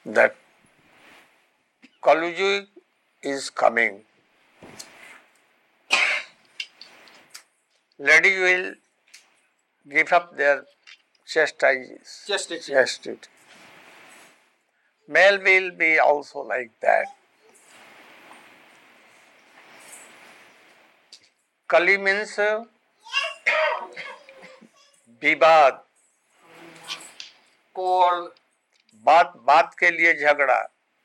that Kali is coming. Lady will give up their chastity. Male will be also like that. Kali means विवाद, Quarrel, बात के लिए झगड़ा,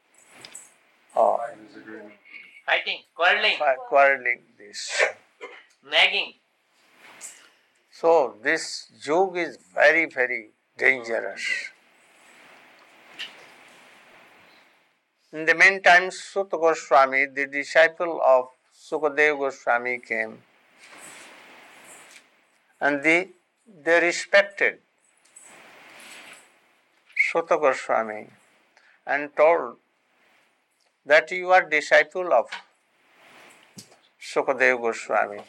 fighting, quarreling, quarreling, this. nagging. So this yug is very, very dangerous. In the meantime, Sutta Goswami, the disciple of Sukadeva Goswami, came, and they respected Sutta Goswami and told that you are disciple of Sukadeva Goswami.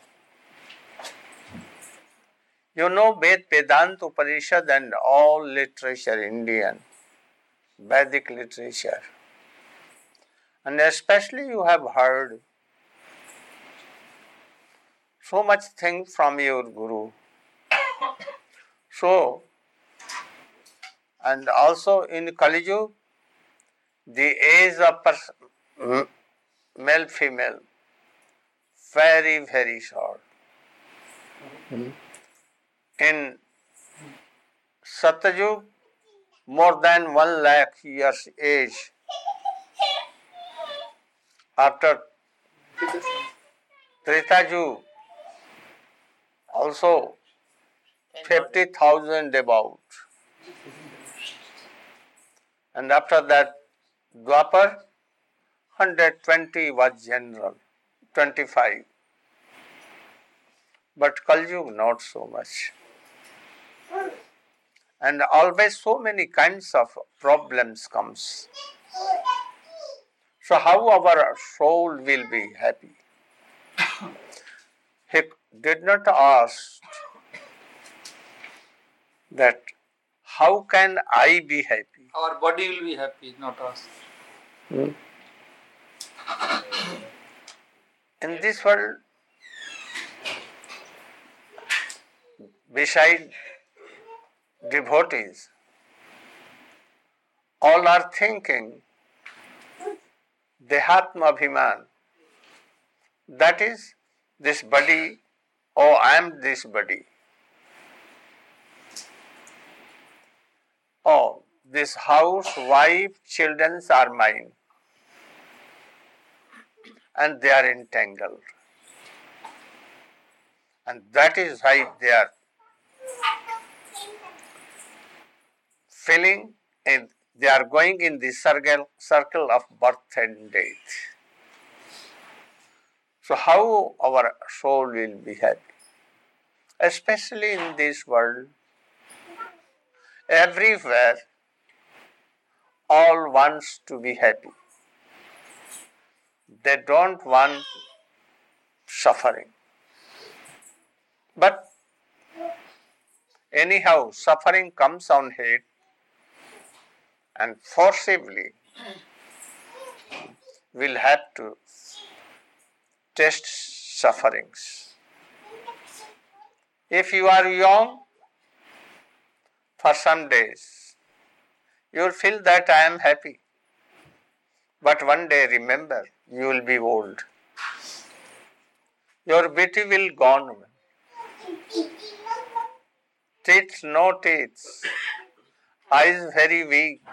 You know Vedanta Upanishad and all literature, Indian, Vedic literature. And especially you have heard so much thing from your Guru. So, and also in Kali Yuga, the age of male female very, very short. In Satyayuga, more than 1 lakh years age. After Treta Yuga, also 50,000 about. And after that, Dwapar, 120 was general, 25. But Kali Yuga, not so much. And always so many kinds of problems comes. So how our soul will be happy? He did not ask that how can I be happy? Our body will be happy, not us. In this world, beside devotees, all are thinking Dehatma Abhiman. That is, this body, oh, I am this body. Oh, this house, wife, children are mine. And they are entangled. And that is why they are feeling and they are going in the circle of birth and death. So how our soul will be happy? Especially in this world, everywhere, all wants to be happy. They don't want suffering. But anyhow, suffering comes on head and forcibly will have to taste sufferings. If you are young, for some days, you will feel that I am happy. But one day remember, you will be old. Your beauty will gone. Teeth, no teeth. Eyes very weak.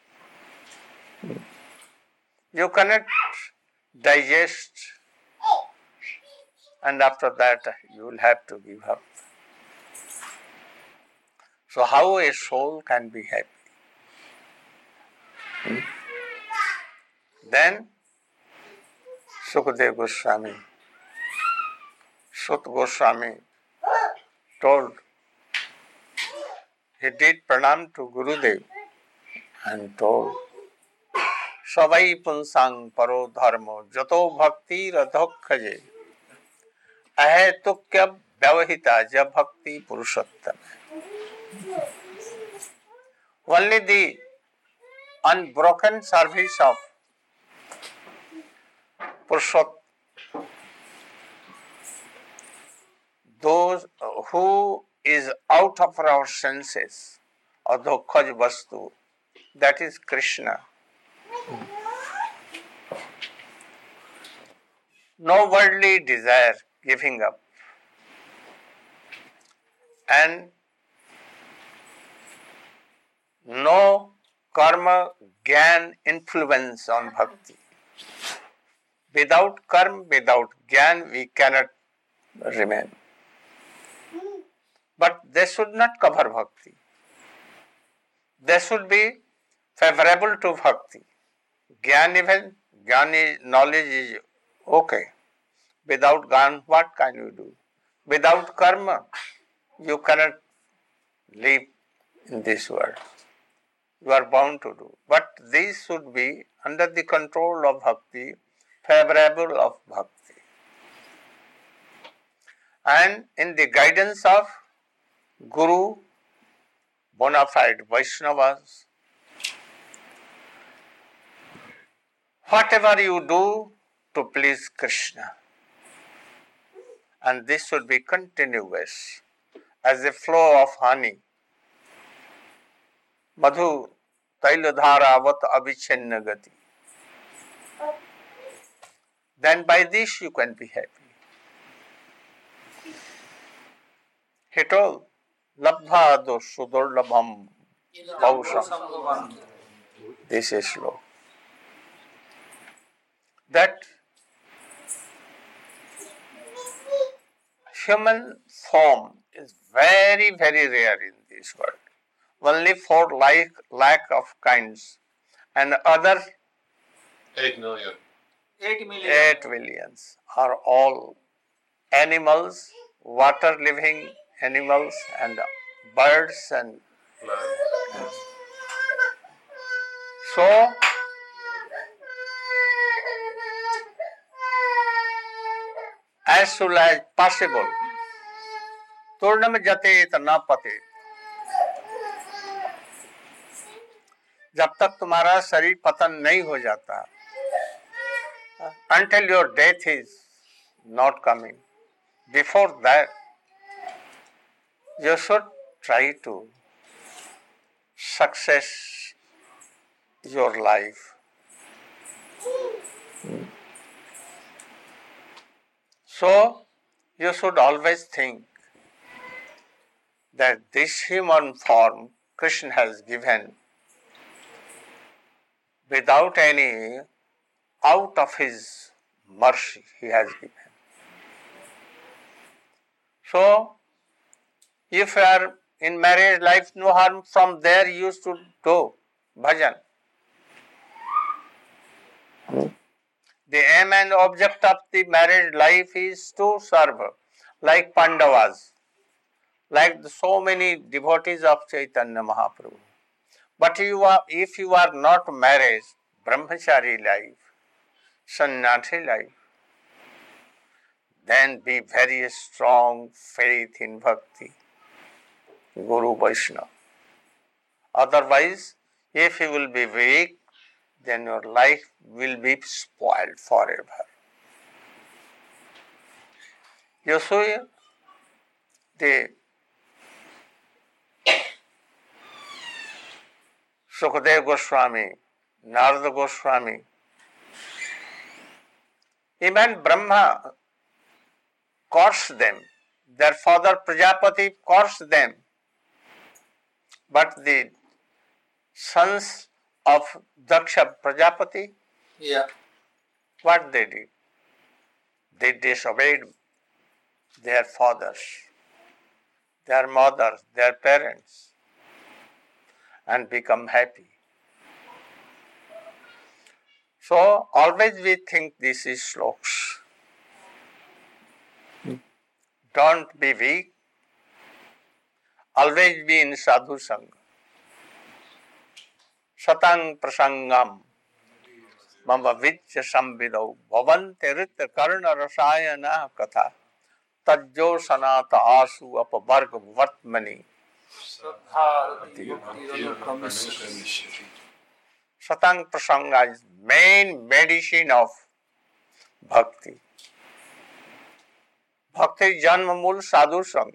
You cannot digest. And after that, you will have to give up. So how a soul can be happy? Then Sukadeva Goswami, Sutta Goswami told, he did pranam to Gurudev and told, Savai punsang paro dharmo jato bhakti radhokhaje ahetukya vyavahita ja bhakti purushottama. Only the unbroken service of Purushottam, those who is out of our senses, adhokhaj vastu, that is Krishna. No worldly desire giving up, and no karma gyan influence on bhakti. Without karma, without gyan, we cannot remain. But they should not cover bhakti. They should be favorable to bhakti. Gyan knowledge is okay. Without gyan, what can you do? Without karma, you cannot live in this world. You are bound to do. But these should be under the control of bhakti, favorable of bhakti. And in the guidance of Guru, bona fide Vaishnavas, whatever you do to please Krishna, and this should be continuous, as a flow of honey. Madhu tailadharavat abhichenna gati. Then by this you can be happy. He told, Labdha dosudurlabham bausham. This is slow. That human form is very, very rare in this world. Only for lack of kinds, and other 8 million. 8 millions are all animals, water living animals, and birds, and so as soon as possible, turnam jate na pate. जब तक तुम्हारा शरीर पतन नहीं हो जाता, until your death is not coming, before that you should try to success your life. So you should always think that this human form Krishna has given without any, out of his mercy he has given. So, if you are in marriage life, no harm, from there you should do bhajan. The aim and object of the marriage life is to serve, like Pandavas, like so many devotees of Chaitanya Mahaprabhu. But if you are not married, brahmachari life, sannyasi life, then be very strong faith in bhakti, Guru Vaishnava. Otherwise, if you will be weak, then your life will be spoiled forever. You see, the Sukadeva Goswami, Narada Goswami, even Brahma cursed them. Their father Prajapati cursed them. But the sons of Daksha Prajapati, what they did? They disobeyed their fathers, their mothers, their parents, and become happy. So always we think this is sloks. Don't be weak. Always be in sadhu sangha. Satang prasangam mama vicya samvidau bhavante rita karna rasayana katha tajjo sanata asu apavarga vartmani. Satang Prasanga is main medicine of bhakti. Bhakti Janma Mool Sadhu Sangha.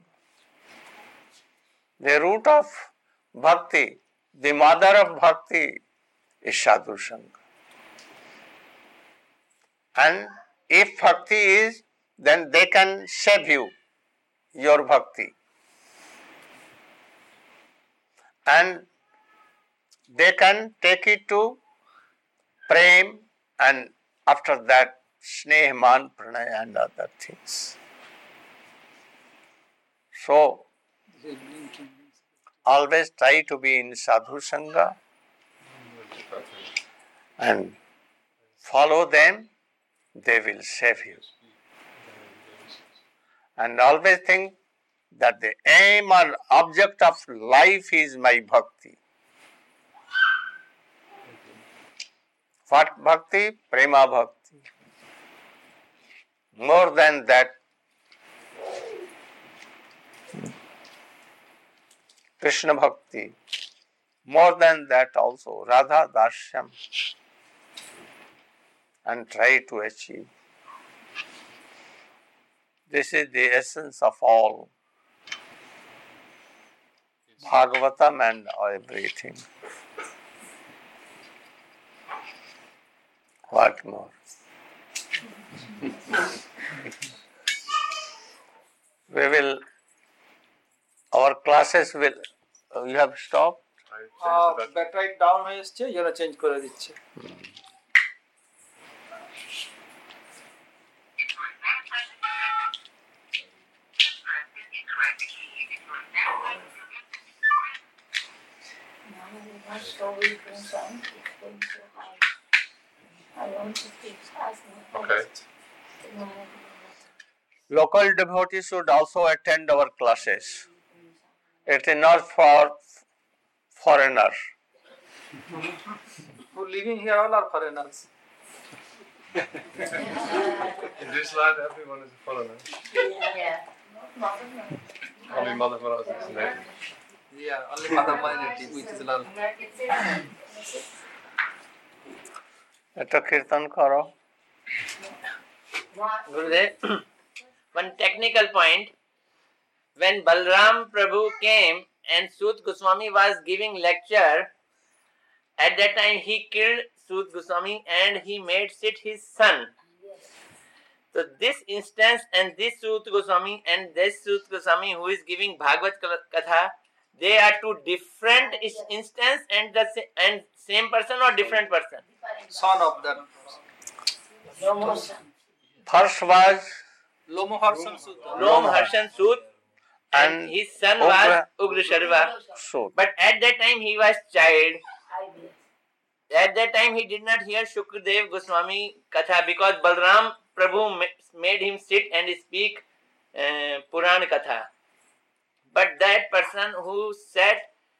The root of bhakti, the mother of bhakti is Sadhu Sangha. And if bhakti is, then they can save you, your bhakti. And they can take it to prem and after that snehman, pranay and other things. So, always try to be in sadhu sangha and follow them, they will save you. And always think that the aim or object of life is my bhakti. What bhakti? Prema bhakti. More than that, Krishna bhakti. More than that also, Radha Dasyam. And try to achieve. This is the essence of all Bhagavatam and everything. What more? We will, our classes will, you have stopped? ব্যাকরাইট down হয়ে এসেছে, এরা change করে দিচ্ছে। Okay. Local devotees should also attend our classes. It is not for foreigners. Who living here all are foreigners. In this land, everyone is a foreigner. Only Mother Maharaj is native. Yeah, only Mother minority, which is Lal. এটা কীর্তন করো। Gurudev, one technical point. When Balram Prabhu came and Sut Goswami was giving lecture, at that time he killed Sut Goswami and he made sit his son. So this instance and this Sut Goswami and this Sut Goswami who is giving Bhagavad Katha, they are two different instance and the same person or different person? Son of them. First was Lomoharshan Sutta. Lomoharshan Sut and his son was Ugra Sharva. Sut. But at that time he was child. At that time he did not hear Shukdev Goswami Katha because Balram Prabhu made him sit and speak Puran Katha. But that person who sat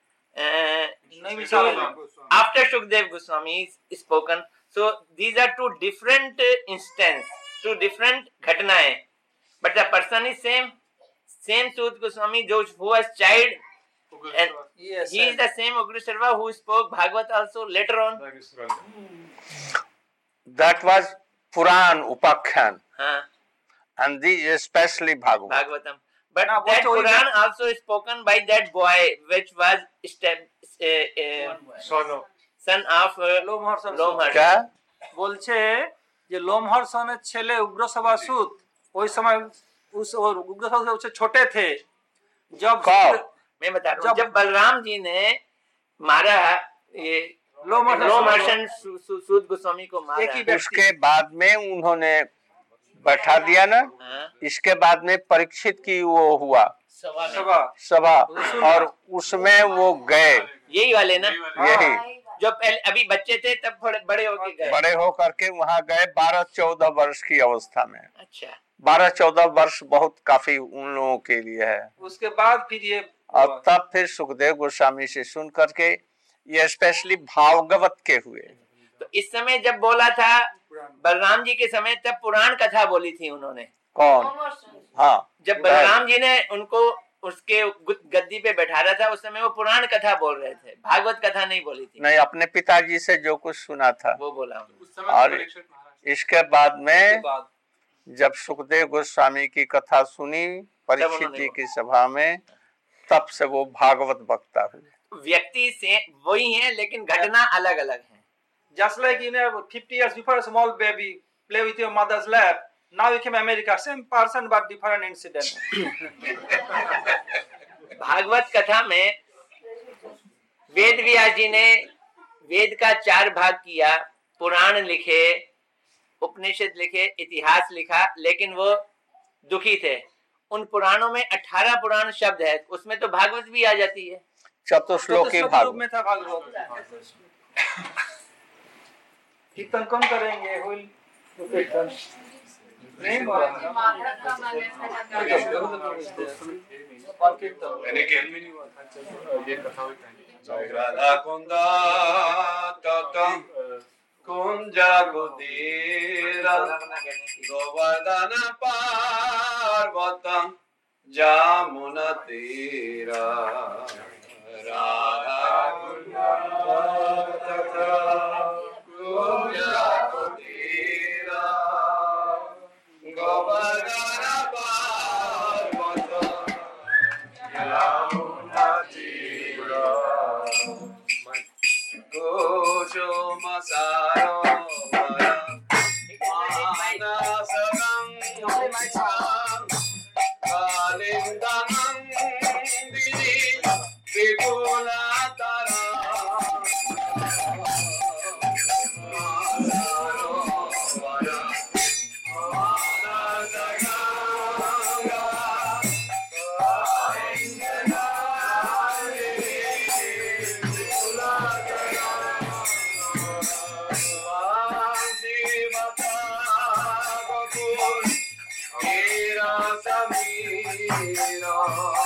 after Shukdev Goswami is spoken. So these are two different instances, two different ghatnaएं. But the person is same Sut Goswami who was child, and Yes, he is the same Ugra Sharva who spoke Bhagavad also later on. that was Puran Upakhyan Huh. and this especially Bhagavad. Bhagavatam. But Now, that what Puran also is spoken by that boy which was son of Lomoharshan Lomoharshan. क्या? বলছে যে লোমহর্ষণের ছেলে উগ্রসভা সুত ওই সময় उग्रसभा से छोटे थे जब मैं बता रहा हूँ जब बलराम जी ने मारा ये लोमहर्षण सूत गोस्वामी को मारा, उसके बाद में उन्होंने बैठा दिया ना, इसके बाद में परीक्षित की वो हुआ सभा और उसमें वो गए, यही वाले ना, यही जो पहले अभी बच्चे थे तब थोड़े बड़े होके गए, बड़े हो करके वहाँ गए 12-14 वर्ष की अवस्था में। अच्छा 12-14 वर्ष बहुत काफी उन लोगों के लिए है। उसके बाद फिर ये और तब फिर सुखदेव गोस्वामी से सुन करके ये स्पेशली भागवत के हुए। तो इस समय जब बोला था बलराम जी के समय तब पुराण कथा बोली थी उन्होंने। कौन? हाँ, जब बलराम जी ने उनको उसके गद्दी पे बैठा रहा था, उस समय वो पुराण कथा बोल रहे थे, भागवत कथा नहीं बोली थी। नहीं, अपने पिताजी से जो कुछ सुना था वो बोला। और इसके बाद में जब सुखदेव गोस्वामी की कथा सुनी परीक्षित जी की सभा में, तब से वो भागवत वक्ता हुए। व्यक्ति से वही है लेकिन घटना अलग अलग है। Just like 50 years before, a small baby play with your mother's lap. Now you came America, same person but different incident. Bhagavat कथा में वेद व्यास जी ने वेद का 4 भाग किया, पुराण लिखे, उपनिषद लिखे, इतिहास लिखा, लेकिन वो दुखी थे। उन पुराणों में 18 पुराण शब्द है, उसमें तो भागवत भी आ जाती है। चतुश्लोकी भागवत में था भागवत। कीर्तन कौन करेंगे? कीर्तन नहीं कुंजा कुटीरा गोवर्धन पार्वतम जामुना तीरा राधा कुंजा कुटीरा गोवर्धन पार्वतम जामुना तीरा कुसुम सारोवरा मानसगं कालिन्दनन्दिनी विपुलतरा सारोवरा मानसगं